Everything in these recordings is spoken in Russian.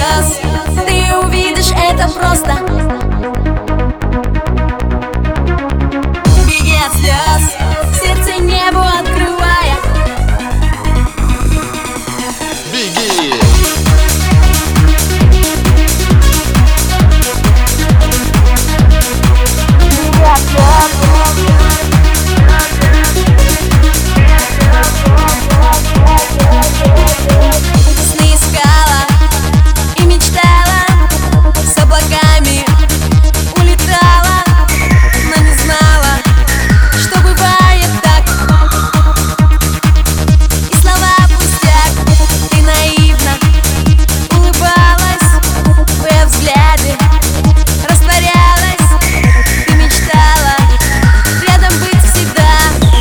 слез ты увидишь это просто. Беги от слез, сердце небу открывая. Беги! Сны искала и мечтала, с облаками улетала, но не знала, что бывает так. И слова пустяк, ты наивно улыбалась, в ее взгляде растворялась. Ты мечтала рядом быть всегда,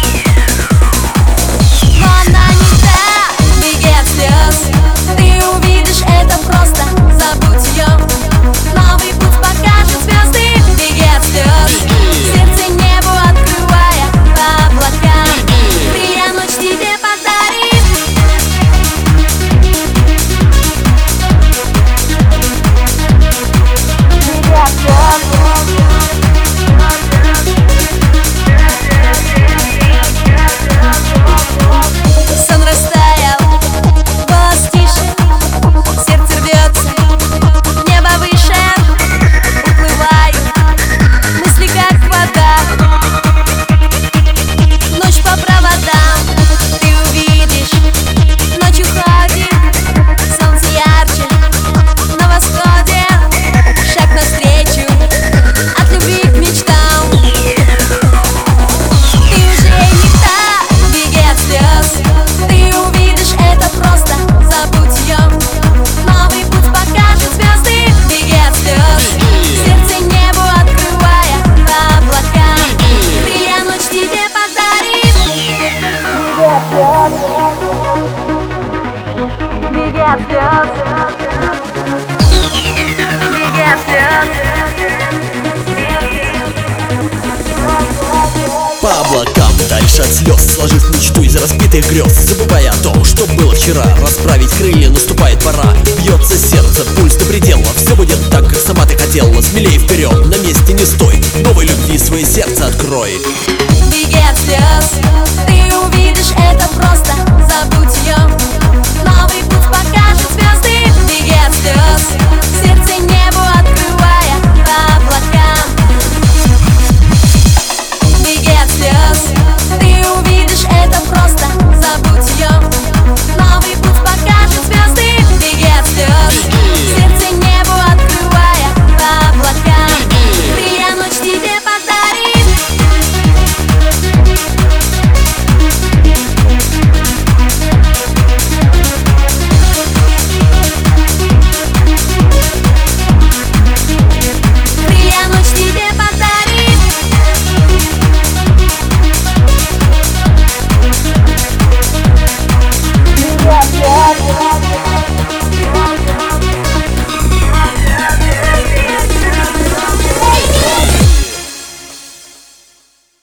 но она не та. Беги от слез, ты увидишь это просто. Забудь ее, новый путь покажет звезды. Беги от слез, сердце небу открывая, по облакам крылья ночь тебе подарит. Беги от слез. Сон растаял, голос тише, сердце рвется, небо выше. Уплываю, мысли как вода, ночь по проводам. Ты увидишь, ночь уходит, солнце ярче на восходе. Шаг навстречу от любви к мечтам. Ты уже не та, беги от слез, ты увидишь это просто. Забудь ее, новый путь покажет звезды. Беги от слез, сердце небу открывая, по облакам крылья ночь тебе подарит. Беги от слез, беги от слез. По облакам, дальше от слез, сложив мечту из разбитых грез, забывая о том, что было вчера. Расправить крылья, наступает пора. Бьется сердце, пульс до предела. Все будет так, как сама ты хотела. Смелей вперед, на месте не стой. Новой любви свое сердце открой. Беги от слез, ты увидишь это